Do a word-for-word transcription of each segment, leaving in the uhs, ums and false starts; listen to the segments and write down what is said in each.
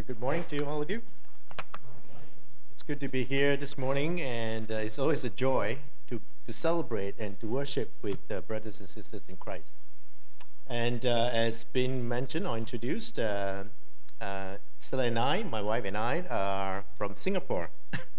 good morning to all of you. It's good to be here this morning, and uh, it's always a joy to, to celebrate and to worship with uh, brothers and sisters in Christ. And uh, as been mentioned or introduced, uh, uh, Stella and I, my wife and I, are from Singapore.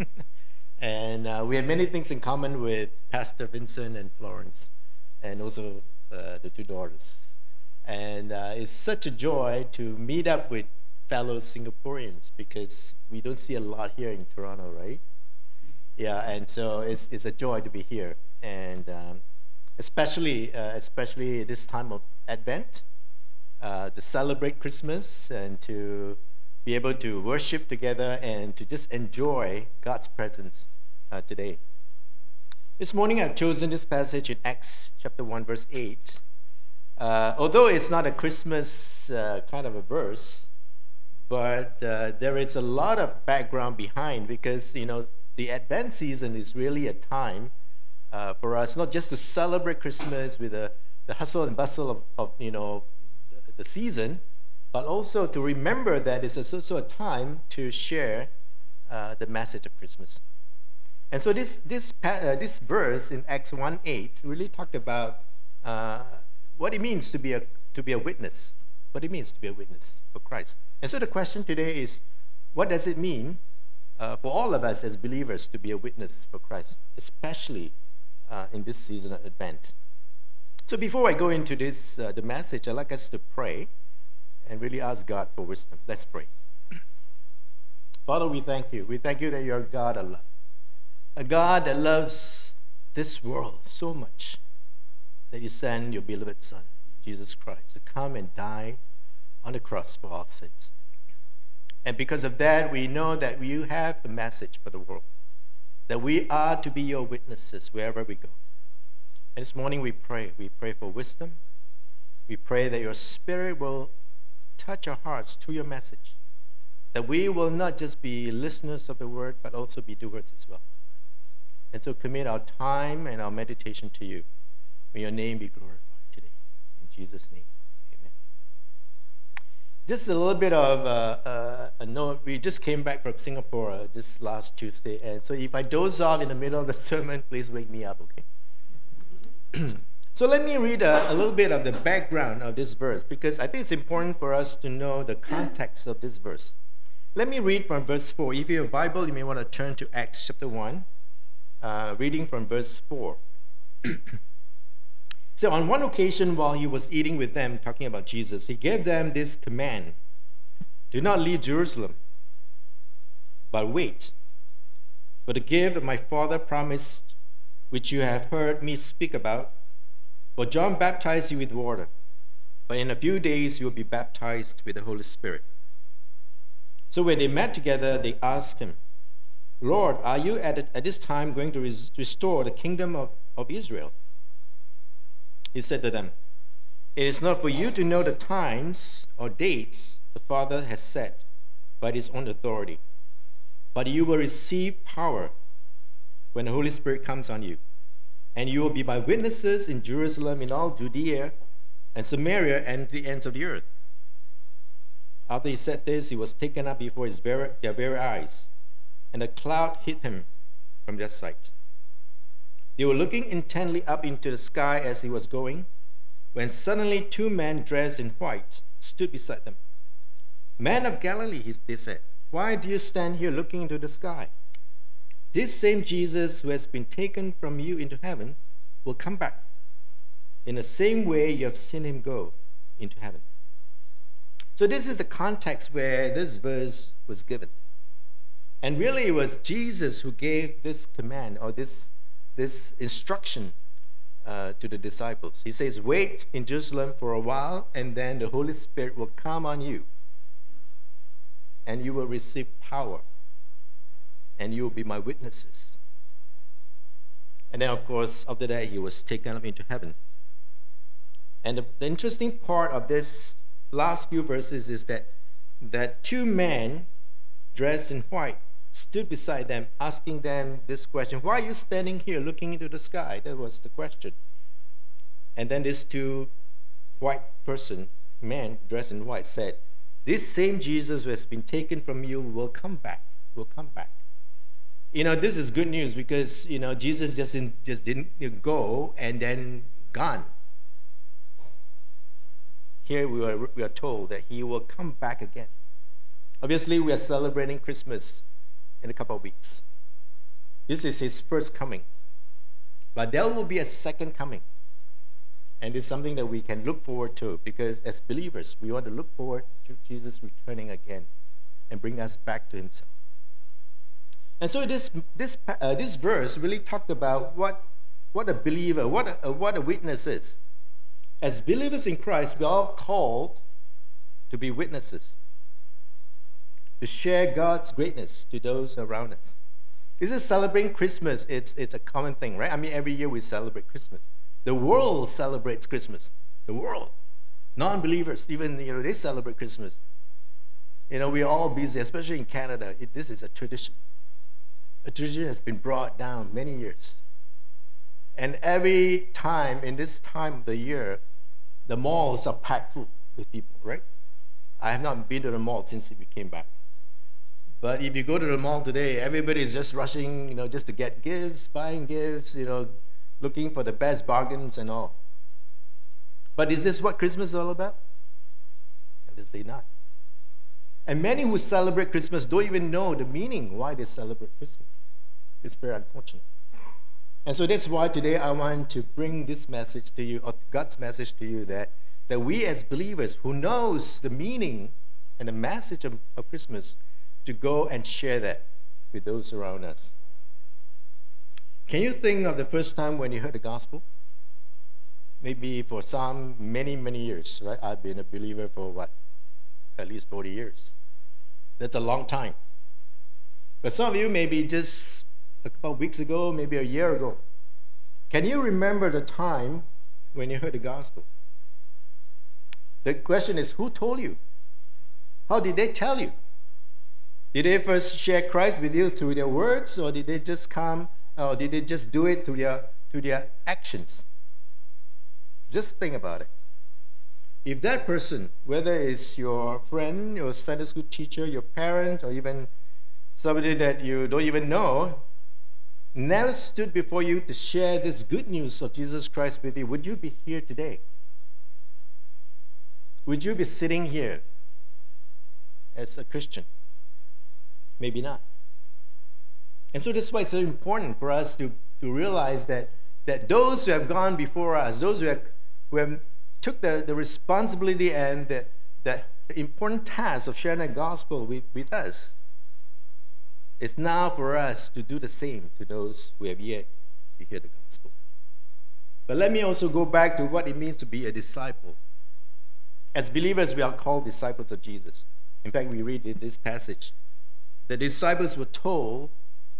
and uh, we have many things in common with Pastor Vincent and Florence, and also uh, the two daughters. And uh, it's such a joy to meet up with fellow Singaporeans, because we don't see a lot here in Toronto, right? Yeah, and so it's it's a joy to be here, and um, especially uh, especially this time of Advent, uh, to celebrate Christmas and to be able to worship together and to just enjoy God's presence uh, today. This morning I've chosen this passage in Acts chapter one, verse eight. Uh, although it's not a Christmas uh, kind of a verse, but uh, there is a lot of background behind, because, you know, the Advent season is really a time uh, for us not just to celebrate Christmas with the, the hustle and bustle of, of, you know, the season, but also to remember that it's also a time to share uh, the message of Christmas. And so this this uh, this verse in Acts one eight really talked about uh, what it means to be a to be a witness, what it means to be a witness for Christ. And so the question today is, what does it mean uh, for all of us as believers to be a witness for Christ, especially uh, in this season of Advent? So before I go into this, uh, the message, I'd like us to pray and really ask God for wisdom. Let's pray. Father, we thank you. We thank you that you're a God of love, a God that loves this world so much that you send your beloved Son, Jesus Christ, to come and die on the cross for our sins. And because of that, we know that you have a message for the world, that we are to be your witnesses wherever we go. And this morning we pray. We pray for wisdom. We pray that your Spirit will touch our hearts through your message, that we will not just be listeners of the word, but also be doers as well. And so commit our time and our meditation to you. May your name be glorified today. In Jesus' name. Just a little bit of uh, uh, a note. We just came back from Singapore uh, just last Tuesday, and so if I doze off in the middle of the sermon, please wake me up, okay? So let me read a, a little bit of the background of this verse, because I think it's important for us to know the context of this verse. Let me read from verse four. If you have a Bible, you may want to turn to Acts chapter one, uh, reading from verse four. So on one occasion, while he was eating with them, talking about Jesus, he gave them this command: do not leave Jerusalem, but wait for the gift that my Father promised, which you have heard me speak about. For John baptized you with water, but in a few days you will be baptized with the Holy Spirit. So when they met together, they asked him, Lord, are you at, at this time going to res- restore the kingdom of, of Israel? He said to them, it is not for you to know the times or dates the Father has set by his own authority, but you will receive power when the Holy Spirit comes on you, and you will be my witnesses in Jerusalem, in all Judea and Samaria, and the ends of the earth. After he said this, he was taken up before his very, their very eyes, and a cloud hid him from their sight. They were looking intently up into the sky as he was going, when suddenly two men dressed in white stood beside them. Men of Galilee, they said, why do you stand here looking into the sky? This same Jesus who has been taken from you into heaven will come back in the same way you have seen him go into heaven. So this is the context where this verse was given. And really it was Jesus who gave this command, or this this instruction uh, to the disciples. He says, wait in Jerusalem for a while, and then the Holy Spirit will come on you, and you will receive power, and you will be my witnesses. And then, of course, after that, he was taken up into heaven. And the, the interesting part of this last few verses is that, that two men dressed in white stood beside them, asking them this question: why are you standing here looking into the sky? That was the question. And then these two white person, men dressed in white, said, this same Jesus who has been taken from you will come back, will come back. You know, this is good news because, you know, Jesus just, in, just didn't go and then gone. Here we are, we are told that he will come back again. Obviously, we are celebrating Christmas in a couple of weeks. This is his first coming. But there will be a second coming. And it's something that we can look forward to because as believers, we want to look forward to Jesus returning again and bring us back to himself. And so this this uh, this verse really talked about what what a believer, what a, uh, what a witness is. As believers in Christ, we are all called to be witnesses, to share God's greatness to those around us. This is celebrating Christmas. It's it's a common thing, right? I mean, every year we celebrate Christmas. The world celebrates Christmas. The world, non-believers, even you know, they celebrate Christmas. You know, we're all busy, especially in Canada. It, this is a tradition. A tradition has been brought down many years. And every time in this time of the year, the malls are packed full with people, right? I have not been to the mall since we came back. But if you go to the mall today, everybody is just rushing, you know, just to get gifts, buying gifts, you know, looking for the best bargains and all. But is this what Christmas is all about? Obviously not. And many who celebrate Christmas don't even know the meaning why they celebrate Christmas. It's very unfortunate. And so that's why today I want to bring this message to you, or God's message to you, that, that we as believers who knows the meaning and the message of, of Christmas, to go and share that with those around us. Can you think of the first time when you heard the gospel? Maybe for some, many, many years, right? I've been a believer for what? At least forty years. That's a long time. But some of you, maybe just a couple of weeks ago, maybe a year ago. Can you remember the time when you heard the gospel? The question is, who told you? How did they tell you? Did they first share Christ with you through their words, or did they just come, or did they just do it through their, through their actions? Just think about it. If that person, whether it's your friend, your Sunday school teacher, your parent, or even somebody that you don't even know, never stood before you to share this good news of Jesus Christ with you, would you be here today? Would you be sitting here as a Christian? Maybe not. And so that's why it's so important for us to, to realize that, that those who have gone before us, those who have, who have took the, the responsibility and the, the important task of sharing the gospel with, with us, it's now for us to do the same to those who have yet to hear the gospel. But let me also go back to what it means to be a disciple. As believers, we are called disciples of Jesus. In fact, we read in this passage, the disciples were told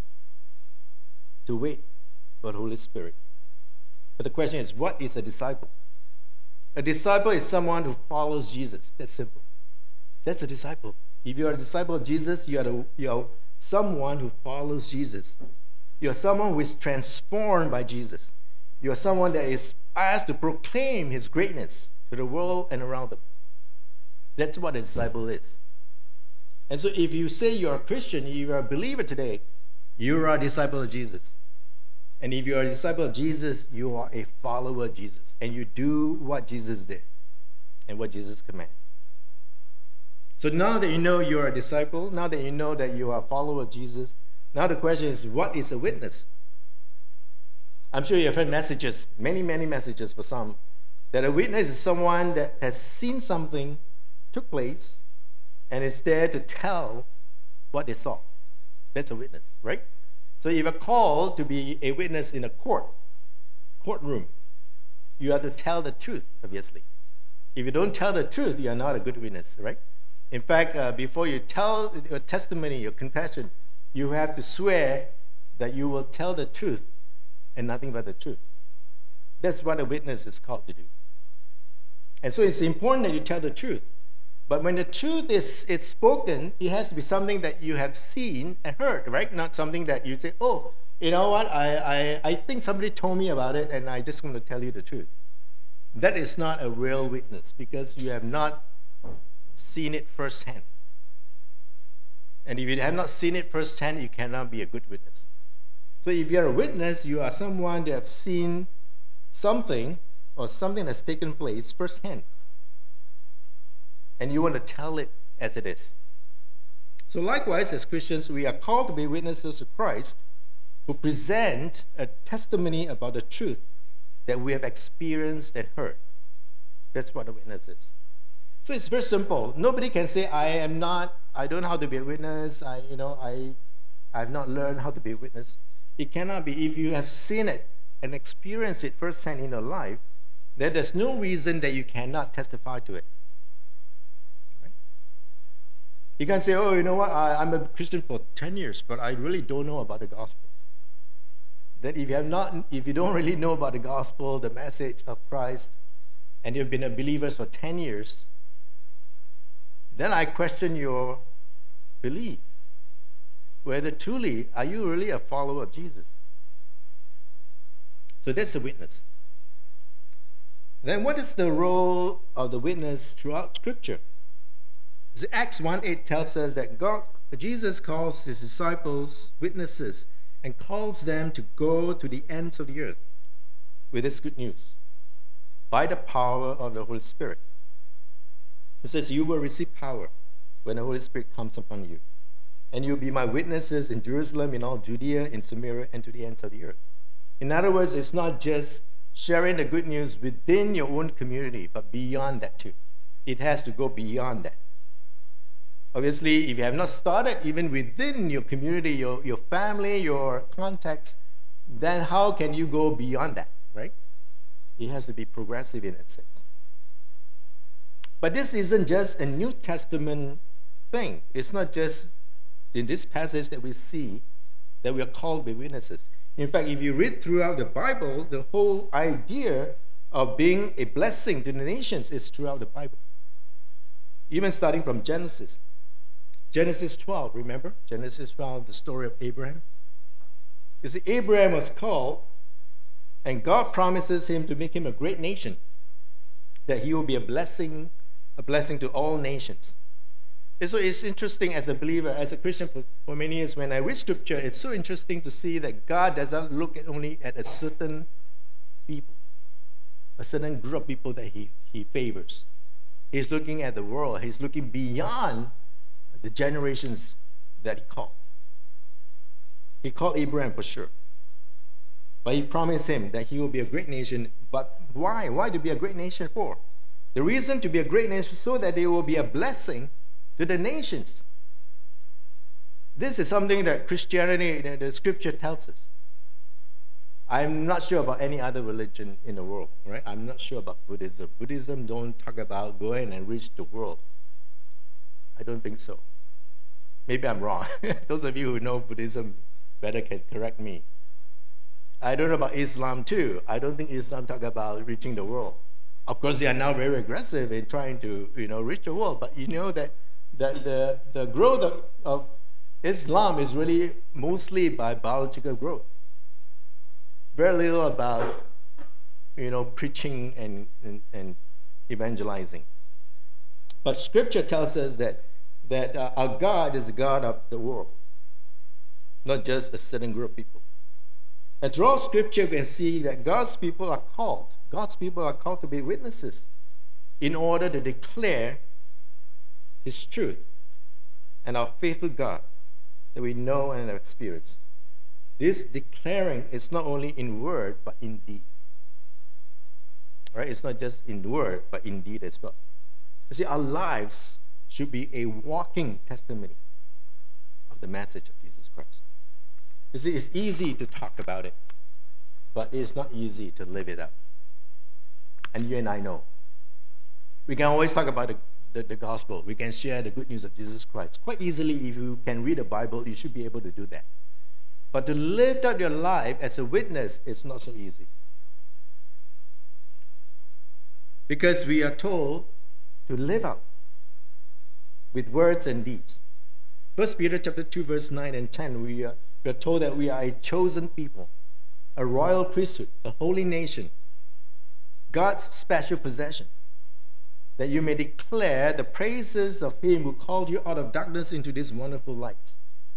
to wait for the Holy Spirit. But the question is, what is a disciple? A disciple is someone who follows Jesus. That's simple. That's a disciple. If you are a disciple of Jesus, you are, a, you are someone who follows Jesus. You are someone who is transformed by Jesus. You are someone that is asked to proclaim his greatness to the world and around them. That's what a disciple is. And so if you say you're a Christian, you are a believer today, you are a disciple of Jesus. And if you are a disciple of Jesus, you are a follower of Jesus. And you do what Jesus did and what Jesus commanded. So now that you know you're a disciple, now that you know that you are a follower of Jesus, now the question is, what is a witness? I'm sure you've heard messages, many, many messages for some, that a witness is someone that has seen something took place and is there to tell what they saw. That's a witness, right? So if you're called to be a witness in a court, courtroom, you have to tell the truth, obviously. If you don't tell the truth, you are not a good witness, right? In fact, uh, before you tell your testimony, your confession, you have to swear that you will tell the truth and nothing but the truth. That's what a witness is called to do. And so it's important that you tell the truth. But when the truth is it's spoken, it has to be something that you have seen and heard, right? Not something that you say, oh, you know what, I, I, I think somebody told me about it and I just want to tell you the truth. That is not a real witness because you have not seen it firsthand. And if you have not seen it firsthand, you cannot be a good witness. So if you're a witness, you are someone that have seen something or something that's taken place firsthand. And you want to tell it as it is. So likewise, as Christians, we are called to be witnesses of Christ who present a testimony about the truth that we have experienced and heard. That's what a witness is. So it's very simple. Nobody can say, I am not, I don't know how to be a witness, I, you know, I, I have not learned how to be a witness. It cannot be. If you have seen it and experienced it firsthand in your life, then there's no reason that you cannot testify to it. Right? You can say, oh, you know what, I, I'm a Christian for ten years, but I really don't know about the gospel. Then if you have not, if you don't really know about the gospel, the message of Christ, and you've been a believer for ten years, then I question your belief. Whether truly, are you really a follower of Jesus? So that's a witness. Then what is the role of the witness throughout Scripture? Acts one eight tells us that God, Jesus calls his disciples witnesses and calls them to go to the ends of the earth with this good news by the power of the Holy Spirit. It says, you will receive power when the Holy Spirit comes upon you. And you'll be my witnesses in Jerusalem, in all Judea, in Samaria, and to the ends of the earth. In other words, it's not just sharing the good news within your own community, but beyond that too. It has to go beyond that. Obviously, if you have not started even within your community, your, your family, your context, then how can you go beyond that, right? It has to be progressive in that sense. But this isn't just a New Testament thing. It's not just in this passage that we see that we are called to be witnesses. In fact, if you read throughout the Bible, the whole idea of being a blessing to the nations is throughout the Bible. Even starting from Genesis. Genesis twelve, remember? Genesis twelve, the story of Abraham. You see, Abraham was called, and God promises him to make him a great nation, that he will be a blessing, a blessing to all nations. And so it's interesting as a believer, as a Christian for, for many years, when I read Scripture, it's so interesting to see that God doesn't look at only at a certain people, a certain group of people that he, he favors. He's looking at the world. He's looking beyond the generations that he called. He called Abraham for sure. But he promised him that he will be a great nation. But why? Why to be a great nation for? The reason to be a great nation is so that they will be a blessing to the nations. This is something that Christianity, the, the Scripture tells us. I'm not sure about any other religion in the world, right? I'm not sure about Buddhism. Buddhism don't talk about going and reach the world. I don't think so. Maybe I'm wrong. Those of you who know Buddhism better can correct me. I don't know about Islam too. I don't think Islam talk about reaching the world. Of course, they are now very aggressive in trying to, you know, reach the world. But you know that, that the, the growth of, of Islam is really mostly by biological growth. Very little about, you know, preaching and, and, and evangelizing. But Scripture tells us that, that uh, our God is the God of the world, not just a certain group of people. And throughout Scripture, we can see that God's people are called. God's people are called to be witnesses in order to declare His truth and our faithful God that we know and have experienced. This declaring is not only in word, but in deed. Right? It's not just in word, but in deed as well. You see, our lives should be a walking testimony of the message of Jesus Christ. You see, it's easy to talk about it, but it's not easy to live it out. And you and I know. We can always talk about the, the, the gospel. We can share the good news of Jesus Christ. Quite easily, if you can read the Bible, you should be able to do that. But to live out your life as a witness is not so easy. Because we are told to live out with words and deeds. First Peter chapter two, verse nine and ten, we are, we are told that we are a chosen people, a royal priesthood, a holy nation, God's special possession. that you may declare the praises of him who called you out of darkness into this wonderful light.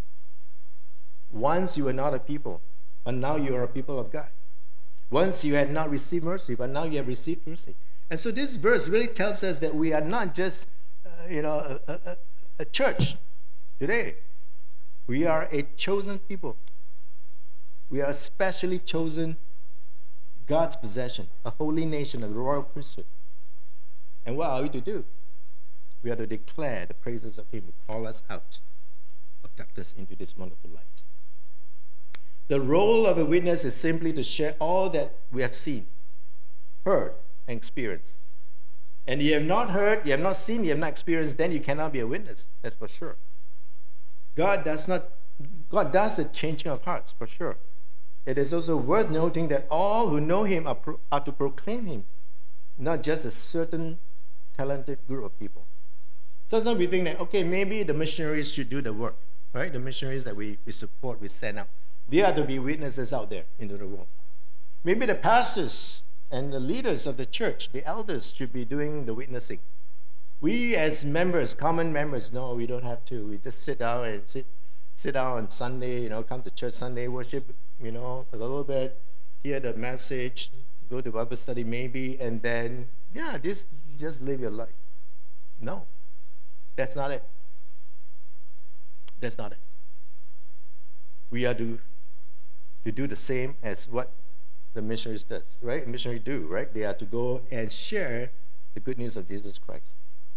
Once you were not a people, but now you are a people of God. Once you had not received mercy, but now you have received mercy. And so this verse really tells us that we are not just, uh, you know, a, a, a church today. We are a chosen people. We are a specially chosen God's possession, a holy nation, a royal priesthood. And what are we to do? We are to declare the praises of him who called us out of darkness into this wonderful light. The role of a witness is simply to share all that we have seen, heard, and experienced. And you have not heard, you have not seen, you have not experienced, then you cannot be a witness. That's for sure. God does not, God does the changing of hearts, for sure. It is also worth noting that all who know him are, pro, are to proclaim him, not just a certain talented group of people. Sometimes we think that, okay, maybe the missionaries should do the work, right? The missionaries that we, we support, we send out. They are to be witnesses out there into the world. Maybe the pastors and the leaders of the church, the elders, should be doing the witnessing. We as members, common members, no, we don't have to. We just sit down and sit, sit down on Sunday, you know, come to church Sunday, worship, you know, a little bit, hear the message, go to Bible study maybe, and then, yeah, just, just live your life. No, that's not it. That's not it. We are to, to do the same as what the missionaries does, right? Missionaries do, right? They are to go and share the good news of Jesus Christ.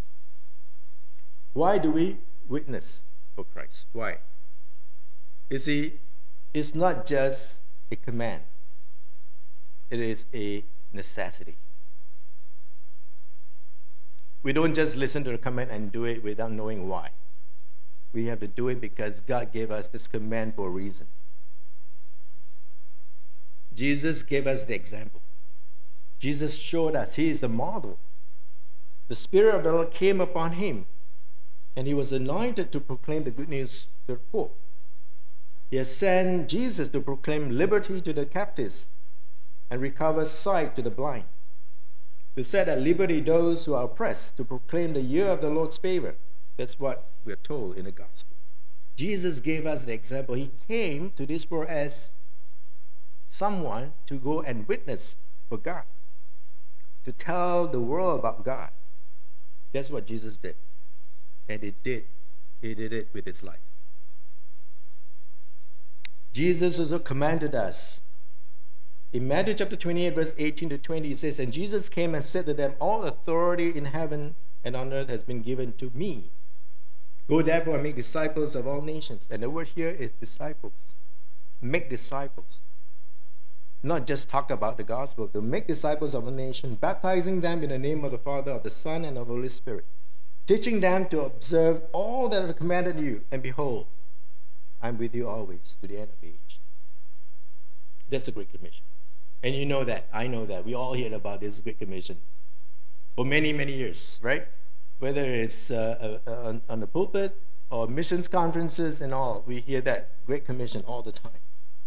Why do we witness for Christ? Why? You see, it's not just a command. It is a necessity. We don't just listen to the command and do it without knowing why. We have to do it because God gave us this command for a reason. Jesus gave us the example. Jesus showed us. He is the model. The Spirit of the Lord came upon him, and he was anointed to proclaim the good news to the poor. He has sent Jesus to proclaim liberty to the captives and recover sight to the blind, to set at liberty those who are oppressed, to proclaim the year of the Lord's favor. That's what we are told in the gospel. Jesus gave us the example. He came to this world as someone to go and witness for God, to tell the world about God. That's what Jesus did. And he did. He did it with his life. Jesus also commanded us. In Matthew chapter twenty-eight, verse eighteen to twenty, it says, "And Jesus came and said to them, all authority in heaven and on earth has been given to me. Go therefore and make disciples of all nations." And the word here is disciples. Make disciples. Not just talk about the gospel, to make disciples of a nation, baptizing them in the name of the Father, of the Son, and of the Holy Spirit, teaching them to observe all that I have commanded you, and behold, I am with you always to the end of the age. That's the Great Commission. And you know that, I know that, we all heard about this Great Commission for many, many years, right? Whether it's uh, uh, on, on the pulpit or missions conferences and all, we hear that Great Commission all the time.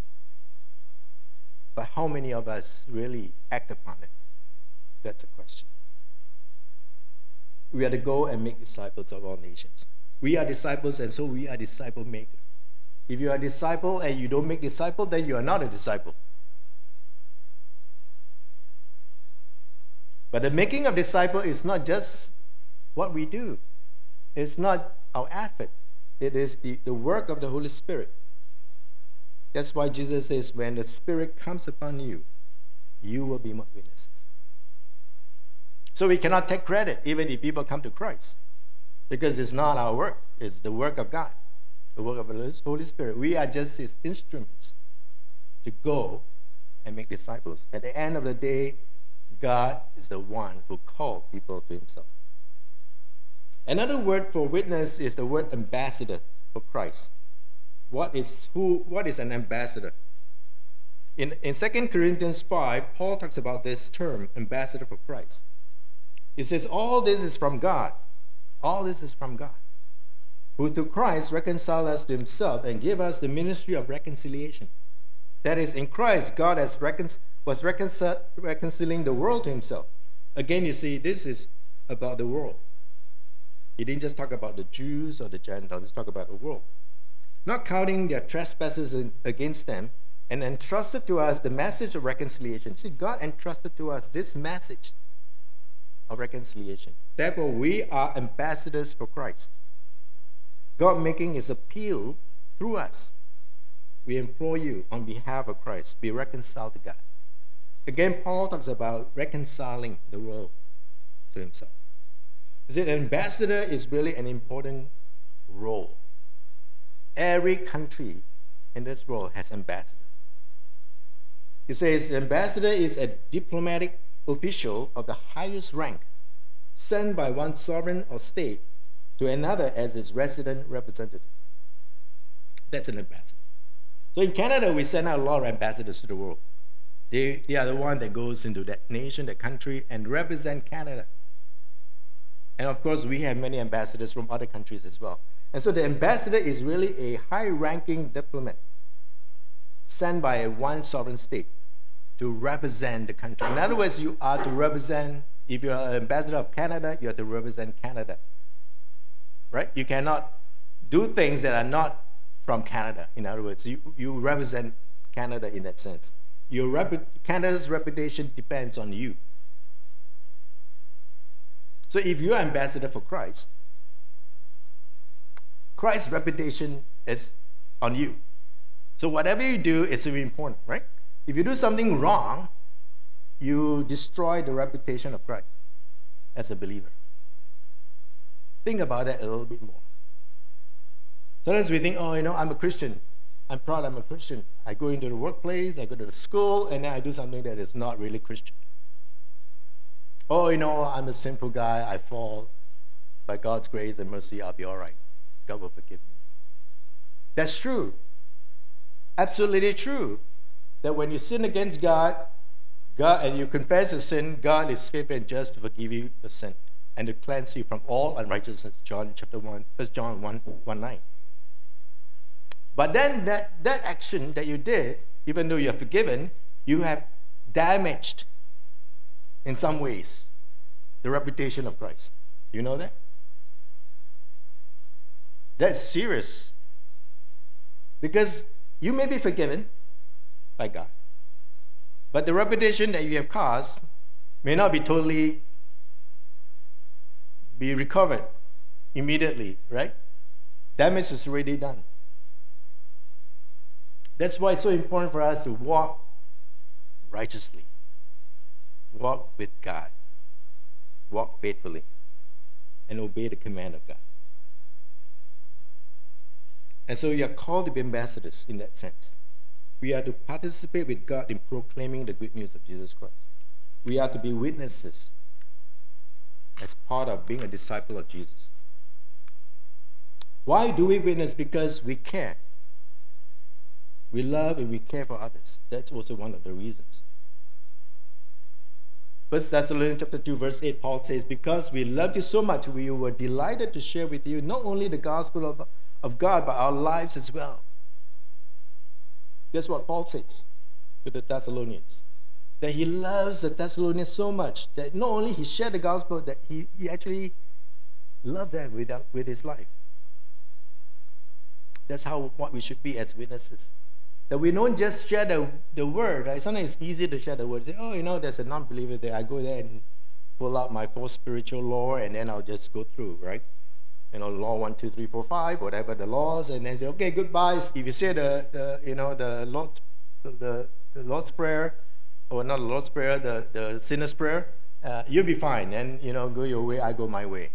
But how many of us really act upon it? That's a question. We are to go and make disciples of all nations. We are disciples, and so we are disciple makers. If you are a disciple and you don't make disciple, then you are not a disciple. But the making of disciple is not just what we do. It's not our effort. It is the, the work of the Holy Spirit. That's why Jesus says, when the Spirit comes upon you, you will be my witnesses. So we cannot take credit even if people come to Christ, because it's not our work. It's the work of God, the work of the Holy Spirit. We are just his instruments to go and make disciples. At the end of the day, God is the one who called people to himself. Another word for witness is the word ambassador for Christ. What is who? What is an ambassador? In, in Second Corinthians five, Paul talks about this term, ambassador for Christ. He says, all this is from God. All this is from God, who through Christ reconciled us to himself and gave us the ministry of reconciliation. That is, in Christ, God has recon- was reconcil- reconciling the world to himself. Again, you see, this is about the world. He didn't just talk about the Jews or the Gentiles, he talked about the world. Not counting their trespasses against them, and entrusted to us the message of reconciliation. See, God entrusted to us this message of reconciliation. Therefore, we are ambassadors for Christ. God making his appeal through us. We implore you on behalf of Christ, be reconciled to God. Again, Paul talks about reconciling the world to himself. He said an ambassador is really an important role. Every country in this world has ambassadors. He says, the ambassador is a diplomatic official of the highest rank, sent by one sovereign or state to another as its resident representative. That's an ambassador. So in Canada, we send out a lot of ambassadors to the world. They, they are the one that goes into that nation, that country, and represent Canada. And of course, we have many ambassadors from other countries as well. And so the ambassador is really a high-ranking diplomat sent by a one sovereign state to represent the country. In other words, you are to represent, if you're an ambassador of Canada, you have to represent Canada. Right? You cannot do things that are not from Canada. In other words, you, you represent Canada in that sense. Your rep- Canada's reputation depends on you. So if you're ambassador for Christ, Christ's reputation is on you. So whatever you do is very important, right? If you do something wrong, you destroy the reputation of Christ as a believer. Think about that a little bit more. Sometimes we think, oh, you know, I'm a Christian. I'm proud I'm a Christian. I go into the workplace, I go to the school, and then I do something that is not really Christian. Oh, you know, I'm a sinful guy. I fall. By God's grace and mercy, I'll be all right. God will forgive me. That's true. Absolutely true. That when you sin against God, God and you confess a sin, God is faithful and just to forgive you the sin and to cleanse you from all unrighteousness. John chapter one, First John one, one nine. But then that, that action that you did, even though you're forgiven, you have damaged in some ways the reputation of Christ. You know that? That's serious. Because you may be forgiven by God, but the reputation that you have caused may not be totally be recovered immediately, right? Damage is already done. That's why it's so important for us to walk righteously, walk with God, walk faithfully, and obey the command of God. And so we are called to be ambassadors in that sense. We are to participate with God in proclaiming the good news of Jesus Christ. We are to be witnesses as part of being a disciple of Jesus. Why do we witness? Because we care. We love and we care for others. That's also one of the reasons. First Thessalonians chapter two, verse eight, Paul says, because we loved you so much, we were delighted to share with you not only the gospel of, of God, but our lives as well. Guess what Paul says to the Thessalonians? That he loves the Thessalonians so much that not only he shared the gospel, that he, he actually loved them with, with his life. That's how what we should be as witnesses. That we don't just share the, the word. Right? Sometimes it's easy to share the word. Say, oh, you know, there's a non-believer there. I go there and pull out my four spiritual law, and then I'll just go through, right? You know, law one, two, three, four, five, whatever the laws, and then say, okay, goodbye. If you say the, the you know, the Lord's, the, the Lord's Prayer, or not the Lord's Prayer, the, the sinner's prayer, uh, you'll be fine. And, you know, go your way, I go my way.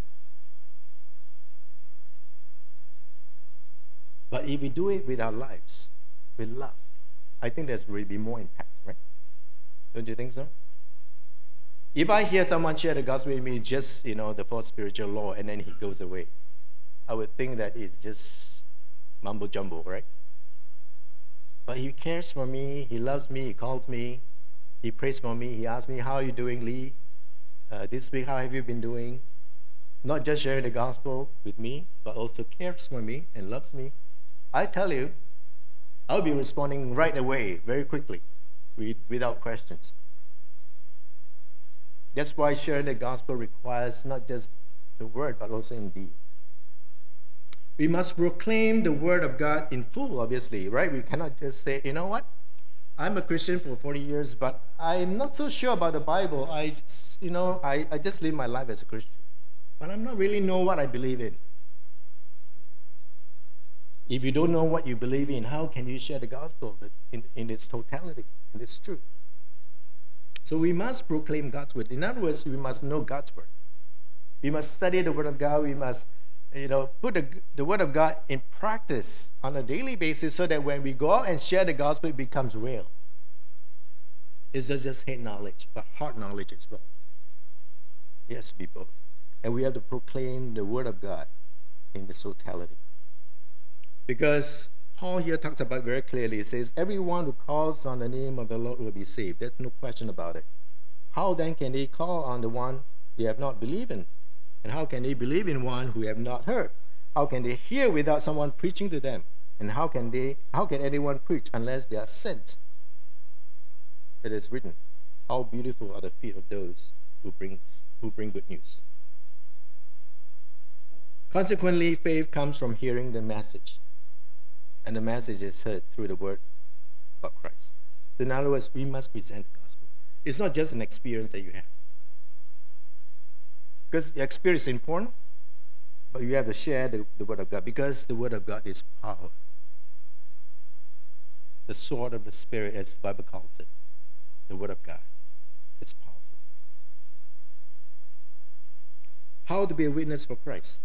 But if we do it with our lives, with love, I think there's really be more impact, right? Don't you think so? If I hear someone share the gospel with me, just, you know, the fourth spiritual law, and then he goes away, I would think that it's just mumbo jumbo, right? But he cares for me, he loves me, he calls me, he prays for me, he asks me, how are you doing, Lee? Uh, this week, how have you been doing? Not just sharing the gospel with me, but also cares for me and loves me. I tell you, I'll be responding right away, very quickly, with, without questions. That's why sharing the gospel requires not just the word, but also in deed. We must proclaim the word of God in full, obviously, right? We cannot just say, you know what? I'm a Christian for forty years, but I'm not so sure about the Bible. I just, you know, I, I just live my life as a Christian. But I'm not really know what I believe in. If you don't know what you believe in, how can you share the gospel in, in its totality, in its truth? So we must proclaim God's word. In other words, we must know God's word. We must study the word of God. We must, you know, put the, the word of God in practice on a daily basis so that when we go out and share the gospel, it becomes real. It's not just head knowledge, but heart knowledge as well. It has to be both. And we have to proclaim the word of God in its totality. Because Paul here talks about very clearly, it says, everyone who calls on the name of the Lord will be saved. There's no question about it. How then can they call on the one they have not believed in? And how can they believe in one who have not heard? How can they hear without someone preaching to them? And how can they how can anyone preach unless they are sent? It is written, how beautiful are the feet of those who brings who bring good news. Consequently, faith comes from hearing the message. And the message is heard through the word about Christ. So in other words, we must present the gospel. It's not just an experience that you have. Because the experience is important, but you have to share the, the word of God, because the word of God is power. The sword of the Spirit, as the Bible calls it. The word of God. It's powerful. How to be a witness for Christ?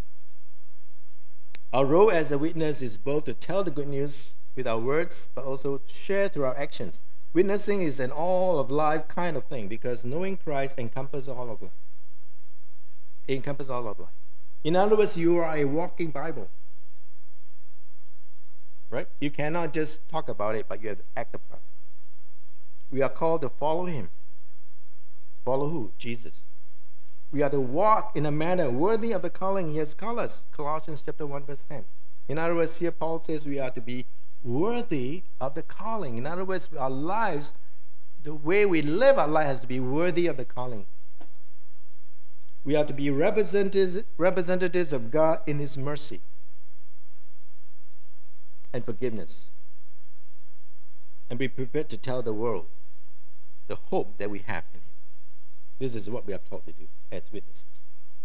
Our role as a witness is both to tell the good news with our words, but also to share through our actions. Witnessing is an all-of-life kind of thing, because knowing Christ encompasses all of life. It encompasses all of life. In other words, you are a walking Bible. Right? You cannot just talk about it, but you have to act upon it. We are called to follow him. Follow who? Jesus. We are to walk in a manner worthy of the calling he has called us. Colossians chapter one, verse ten. In other words, here Paul says we are to be worthy of the calling. In other words, our lives, the way we live our life has to be worthy of the calling. We are to be representatives, representatives of God in his mercy and forgiveness. And be prepared to tell the world the hope that we have in him. This is what we are called to do as witnesses.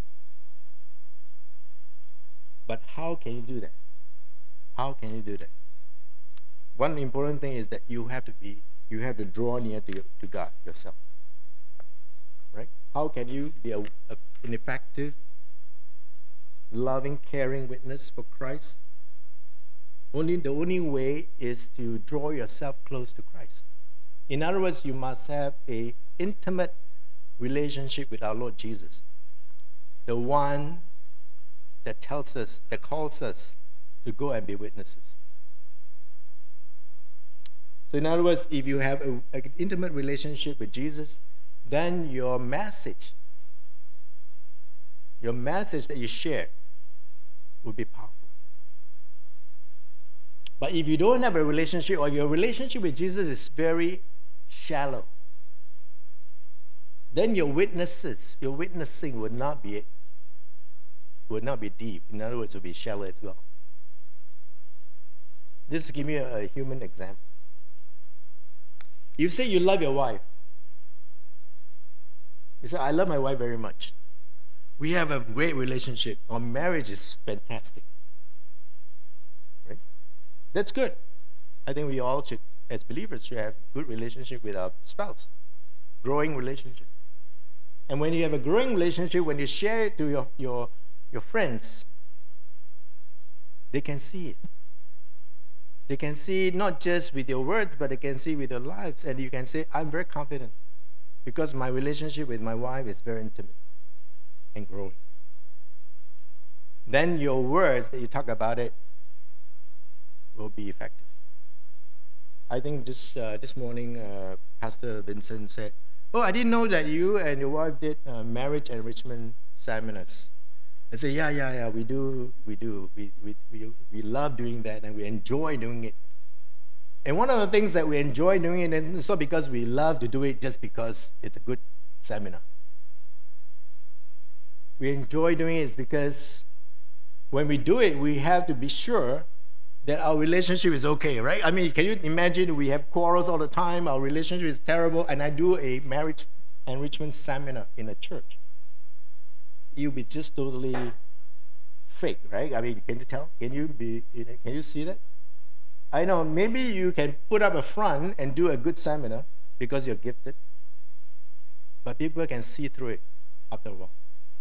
But how can you do that? How can you do that? One important thing is that you have to be, you have to draw near to, to God yourself. Right? How can you be a, a, an effective, loving, caring witness for Christ? Only the only way is to draw yourself close to Christ. In other words, you must have an intimate relationship with our Lord Jesus, the one that tells us, that calls us to go and be witnesses. So in other words, if you have a, an intimate relationship with Jesus, then your message, your message that you share will be powerful. But if you don't have a relationship, or your relationship with Jesus is very shallow, then your witnesses, your witnessing would not be would not be deep. In other words, it would be shallow as well. Just give me a, a human example. You say you love your wife. You say, I love my wife very much. We have a great relationship. Our marriage is fantastic. Right? That's good. I think we all should, as believers, should have a good relationship with our spouse. Growing relationship. And when you have a growing relationship, when you share it to your, your, your friends, they can see it. They can see it not just with your words, but they can see it with your lives. And you can say, I'm very confident because my relationship with my wife is very intimate and growing. Then your words that you talk about it will be effective. I think this, uh, this morning, uh, Pastor Vincent said, oh, I didn't know that you and your wife did uh, marriage enrichment seminars. I said, yeah, yeah, yeah, we do, we do. We, we, we, we love doing that and we enjoy doing it. And one of the things that we enjoy doing it, and it's not because we love to do it just because it's a good seminar. we enjoy doing it is because when we do it, we have to be sure that our relationship is okay, right? I mean, can you imagine we have quarrels all the time, our relationship is terrible, and I do a marriage enrichment seminar in a church? You'll be just totally fake, right? I mean, can you tell? Can you be? Can you see that? I know maybe you can put up a front and do a good seminar because you're gifted, but people can see through it after a while.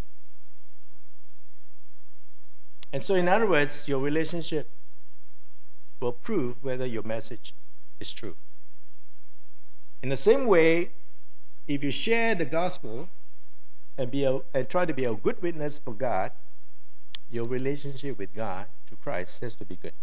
And so, in other words, your relationship will prove whether your message is true. In the same way, if you share the gospel and be a, and try to be a good witness for God, your relationship with God, to Christ, has to be good.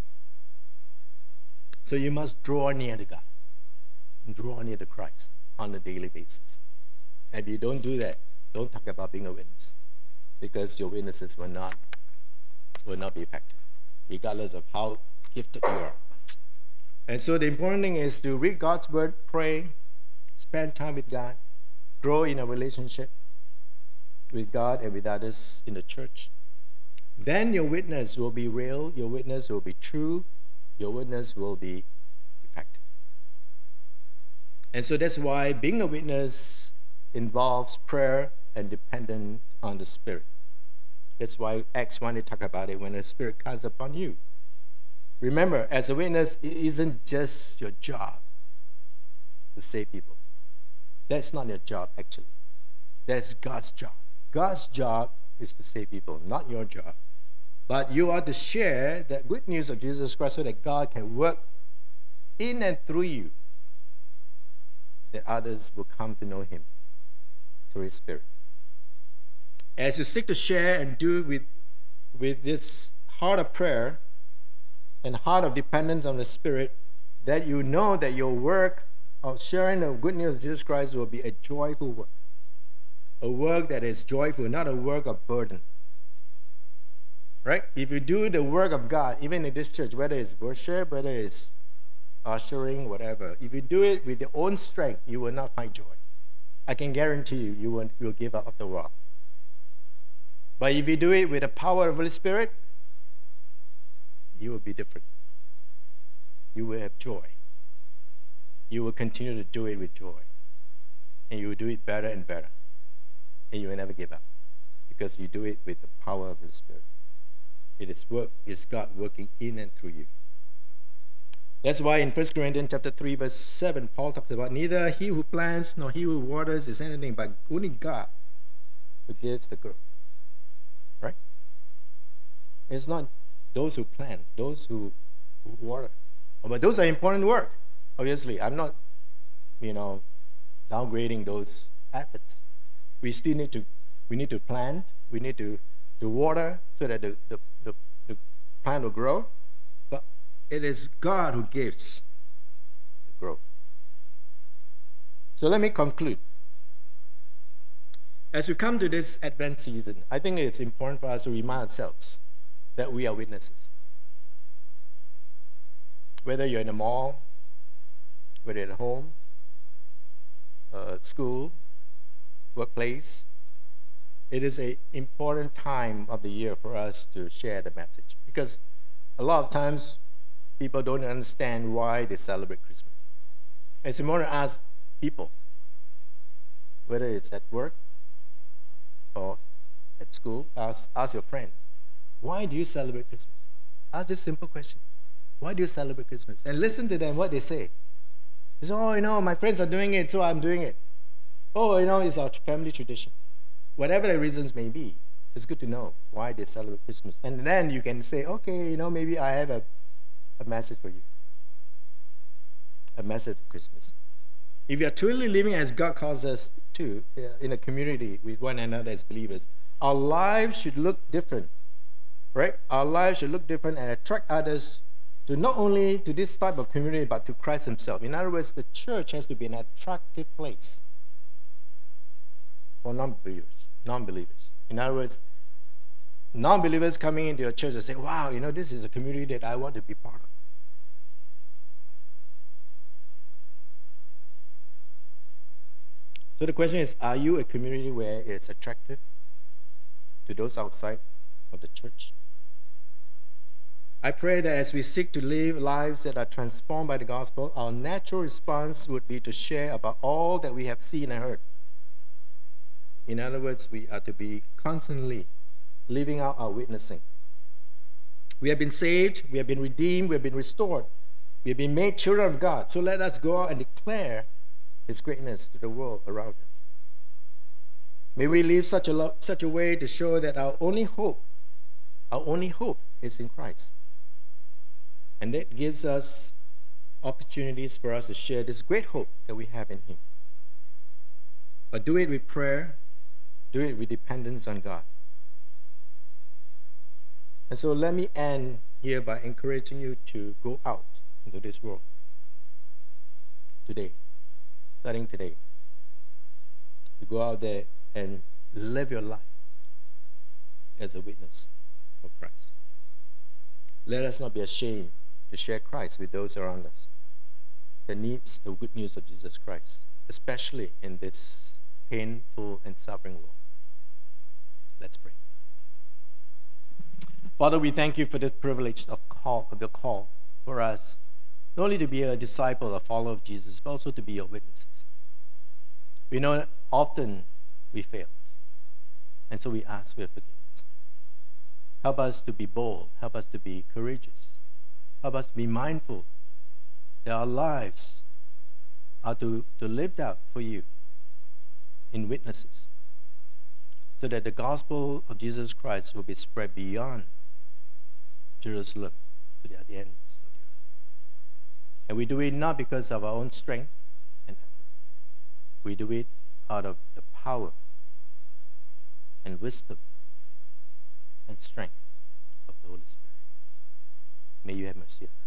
So you must draw near to God, draw near to Christ on a daily basis. And if you don't do that, don't talk about being a witness, because your witnesses will not will not be effective, regardless of how gifted you are. And so the important thing is to read God's word, pray, spend time with God, grow in a relationship with God and with others in the church. Then your witness will be real, your witness will be true, your witness will be effective. And so that's why being a witness involves prayer and dependent on the Spirit. That's why Acts one, they talk about it when the Spirit comes upon you. Remember, as a witness, it isn't just your job to save people. That's not your job, actually. That's God's job. God's job is to save people, not your job. But you are to share that good news of Jesus Christ so that God can work in and through you, that others will come to know Him through His Spirit. As you seek to share and do with, with this heart of prayer and heart of dependence on the Spirit, that you know that your work of sharing the good news of Jesus Christ will be a joyful work. A work that is joyful, not a work of burden. Right? If you do the work of God, even in this church, whether it's worship, whether it's ushering, whatever, if you do it with your own strength, you will not find joy. I can guarantee you, you will, you will give up after a while. But if you do it with the power of the Holy Spirit, you will be different. You will have joy. You will continue to do it with joy. And you will do it better and better. And you will never give up, because you do it with the power of the Spirit. It is work, it's God working in and through you. That's why in First Corinthians chapter three, verse seven, Paul talks about neither he who plants nor he who waters is anything, but only God who gives the growth. Right? It's not those who plant, those who, who water. But those are important work. Obviously, I'm not, you know, downgrading those efforts. We still need to, we need to plant, we need to, to water so that the, the, the, the plant will grow. But it is God who gives the growth. So let me conclude. As we come to this Advent season, I think it's important for us to remind ourselves that we are witnesses. Whether you're in a mall, whether you're at home, uh, school, workplace, it is an important time of the year for us to share the message, because a lot of times people don't understand why they celebrate Christmas. It's important to ask people, whether it's at work or at school, ask, ask your friend, why do you celebrate Christmas? Ask this simple question. Why do you celebrate Christmas? And listen to them, what they say. They say, oh, you know, my friends are doing it, so I'm doing it. Oh, you know, it's our family tradition. Whatever the reasons may be, it's good to know why they celebrate Christmas. And then you can say, okay, you know, maybe I have a, a message for you. A message of Christmas. If you are truly living as God calls us to, uh, in a community with one another as believers, our lives should look different, right? Our lives should look different and attract others to not only to this type of community, but to Christ Himself. In other words, the church has to be an attractive place for non-believers. Non-believers. In other words, non-believers coming into your church and say, wow, you know, this is a community that I want to be part of. So the question is, are you a community where it's attractive? to those outside of the church. I pray that as we seek to live lives that are transformed by the gospel, our natural response would be to share about all that we have seen and heard. In other words, we are to be constantly living out our witnessing. We have been saved, we have been redeemed, we have been restored, we have been made children of God. So let us go out and declare His greatness to the world around us. May we live such a lo- such a way to show that our only hope, our only hope is in Christ. And that gives us opportunities for us to share this great hope that we have in Him. But do it with prayer, do it with dependence on God. And so let me end here by encouraging you to go out into this world today, starting today. To go out there and live your life as a witness of Christ. Let us not be ashamed to share Christ with those around us that needs the good news of Jesus Christ, especially in this painful and suffering world. Let's pray. Father, we thank you for the privilege of call of the call for us, not only to be a disciple, a follower of Jesus, but also to be your witnesses. We know that often we fail, and so we ask for your forgiveness. Help us to be bold. Help us to be courageous. Help us to be mindful that our lives are to, to lived out for you in witnesses, so that the gospel of Jesus Christ will be spread beyond Jerusalem to the other ends of the earth. And we do it not because of our own strength and effort. We do it out of the power and wisdom and strength of the Holy Spirit. May you have mercy on us.